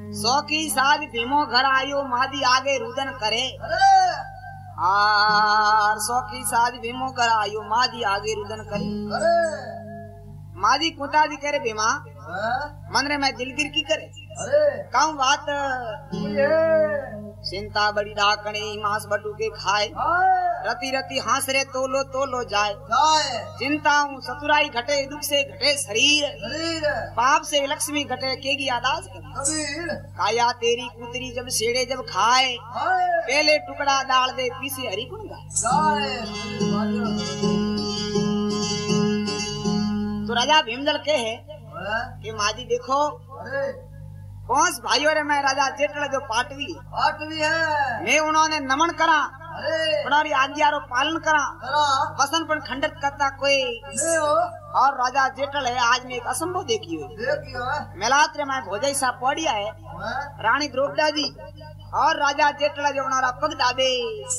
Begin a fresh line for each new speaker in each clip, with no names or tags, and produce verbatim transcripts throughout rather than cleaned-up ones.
सौकी साज भीमो घर आयो मादी आगे रुदन करे। आर सौकी साज भीमो घर आयो मादी आगे रुदन करे। मादी कुता दी करे भीमा मन रे मैं दिलगिर की करे काऊ बात चिंता बड़ी डाकणी मांस बटू के खाए रति रति हास रे तोलो तोलो जाए चिंता हूँ सतुराई घटे दुख से घटे शरीर पाप से लक्ष्मी घटे केगी आदास कर काया तेरी कुतरी जब सेड़े जब खाए पहले टुकड़ा डाल दे पीछे हरी गुण गाए। तो राजा भीमजल के है कि माजी देखो कौन भाइयों रे मैं राजा जेठल जो पाटवी पाटवी है मैं उन्होंने नमन करा उन्होंने आज्ञा रो पालन करा वसन पर खंडित करता कोई और राजा जेठल है आज में एक असंभव देखी हुई मेलात्र में भोजई सा पौड़िया है रानी द्रौपदा जी और राजा जेठल जो उन्होंने पग दाबे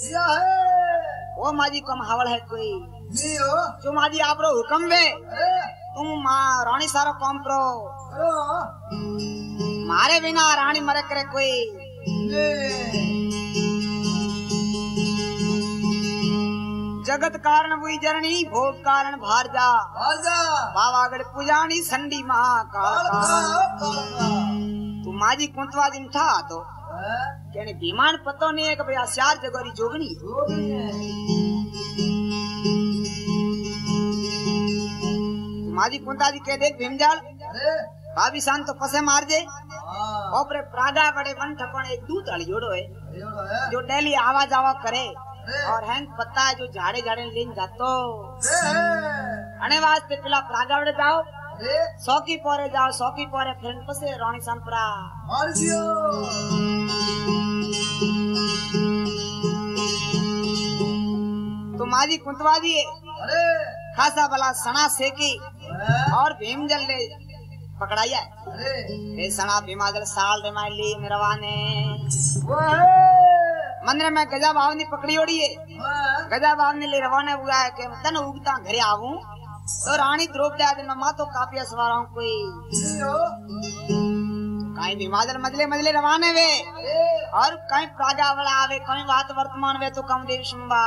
वो माजी कम हवल है कोई जो माजी आप रो हुक्म वे तुम माँ रानी सारो कॉम प्रो मारे बिना रानी मरे करे कोई जगत कारण हुई जननी भोग कारण भारजा बावागढ़ पुजानी संडी महाकाल तू माजी कुंतवा दिन था तो कहने बीमान पतो नहीं है कि भैया श्यार जगोरी जोगनी माजी कुंता जी कह देख भीमजाल भाभी शान तो फसे मार दे ओपरे प्रागा बड़े वन ठपण एक दूत अलियोड़ो है जो डेली आवा जावा करे और हैंग पत्ता है जो झाड़े झाड़े लेन जातो अने वास्ते पिला प्रागा बड़े जाओ सौकी पोरे जाओ सौकी पोरे फिर पसे रानी संपरा मार दियो। तो माजी कुंतवा जी खासा भला सना सेकी और भीमजल ले पकड़ाया है सना भीमाजल साल रे माय ली मेरवाने मंदिर में गजा भावनी पकड़ी ओड़ी है गजा भावनी ले रवाने हुआ है कि तन उगता घरे आऊं तो रानी द्रौपदा दिन मां तो काफिया सवार हूं कोई कहीं भीमाजल मजले मजले रवाने वे और कहीं प्रागा वाला आवे कहीं बात वर्तमान वे तो कम देव शंबा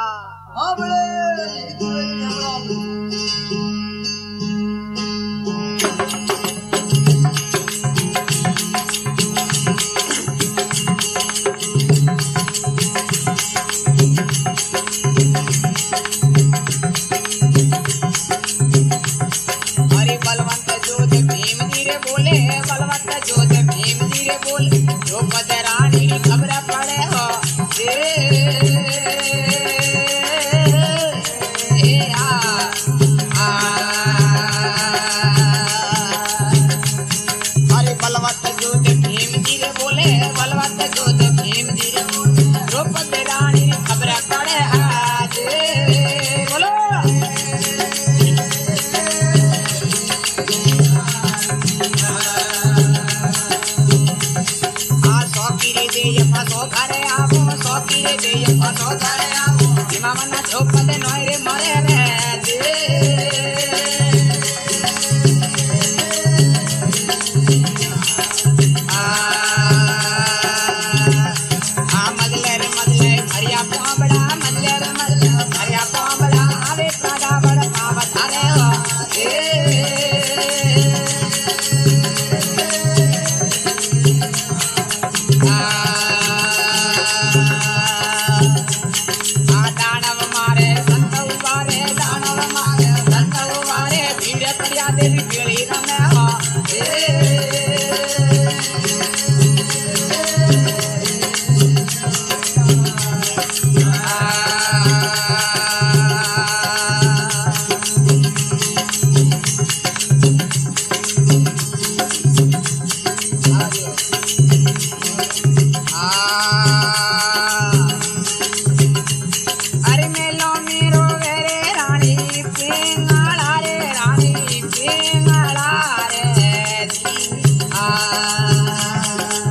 आ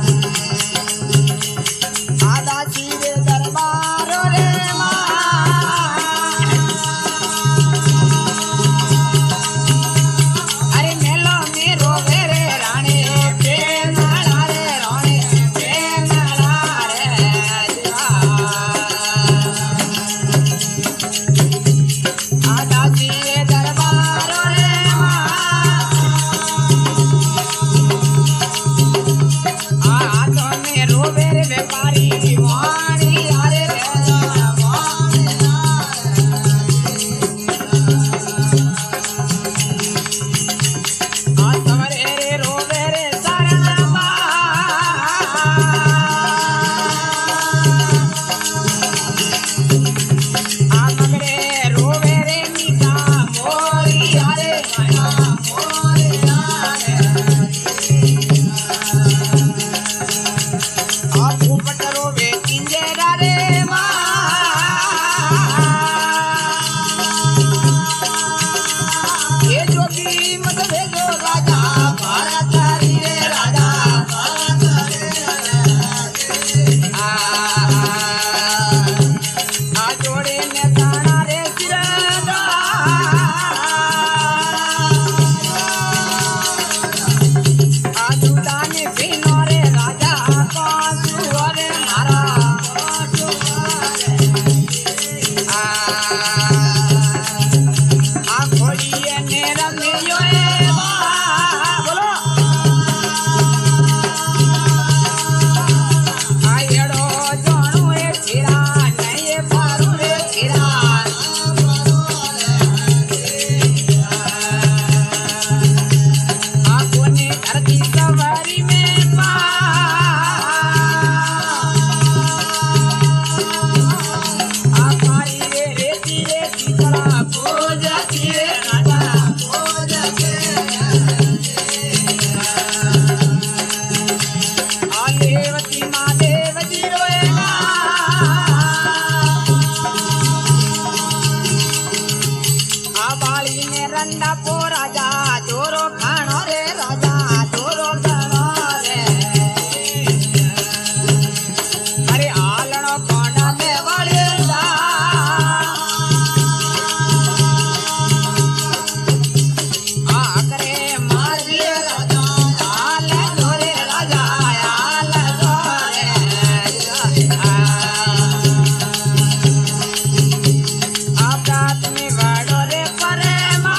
लेवती महादेव जी रोएगा आबाली में रंडा पो राजा जोरो खानो रे राजा जोरो खानो रे अरे आलनो कोंडा में वड़ेगा आकरे मार दिए राजा आल जोरे राजा आल जोरे आपका तुम्हें बड़ो रे परे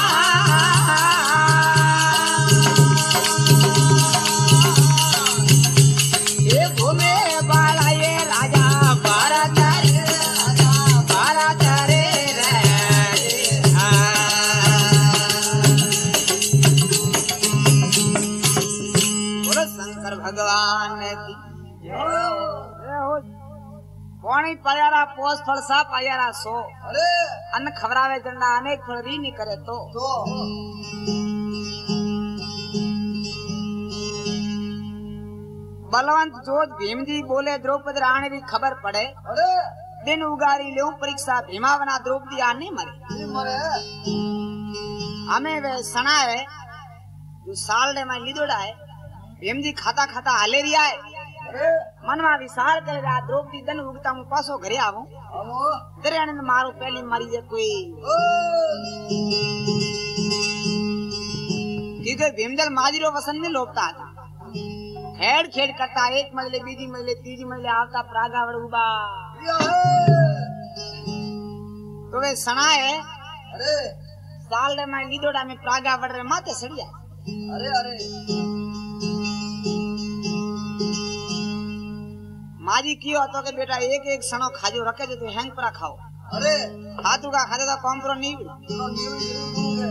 ये घूमे बाला ये राजा बारा तारे राजा बारा तारे रे बोलो शंकर भगवान की कौन ही पायारा पोस फल सा पायारा सो
अरे
अन्न खबरावे जंडा अनेक फल री नहीं करे तो
तो
बलवंत जोत भीम जी बोले द्रौपदी रानी की खबर पड़े
अरे
दिन उगारी ले परीक्षा भीमा बना द्रौपदी आने मरे
ये मरे
हमें वे सना है जो साल ने मैं लिदोड़ा है भीम जी खाता खाता हाले रिया है
अरे
मन में विचार कर रहा द्रौपदी दन उगता हूँ पासो घरे आवू
हमो
तेरे आनंद मारो पहली मरी जे कोई
ओ
क्योंकि भीमदल माजिरो वसन में लोपता था खेड़ खेड़ करता एक मजले बीजी मजले तीजी मजले आवता प्रागा वड़ूबा
या है
तो वे सना है
अरे
साल रे मैं लीदोड़ा में प्रागा वड़ रे माते सड़िया
अरे अरे
माजी कियो तो के बेटा एक एक सनो खाजो रखे जो तो हैंग परा खाओ
अरे
हाथू का खाते तो कॉम्प्रो नहीं हुई
तो न्यू जरूर दूंगे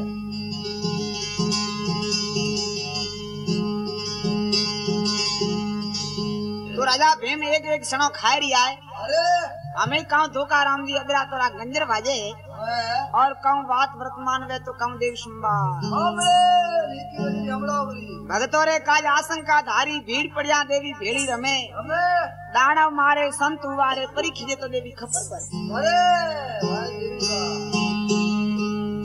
तो राजा भीम एक एक सनो खाए रिया है
अरे
हमें कहूँ धोखा राम जी अदरा तोरा गंजर बाजे
है
और कहूँ बात वर्तमान वे तो कहूँ देव सुम्बा
हमरे रीति वजी हमला बरी
भगतों रे काज आशंका धारी भीड़ पड़िया देवी भेड़ी रमे
हमें
दानव मारे संत हुआरे परी खिजे तो देवी खपर पर
अरे भाई देवी का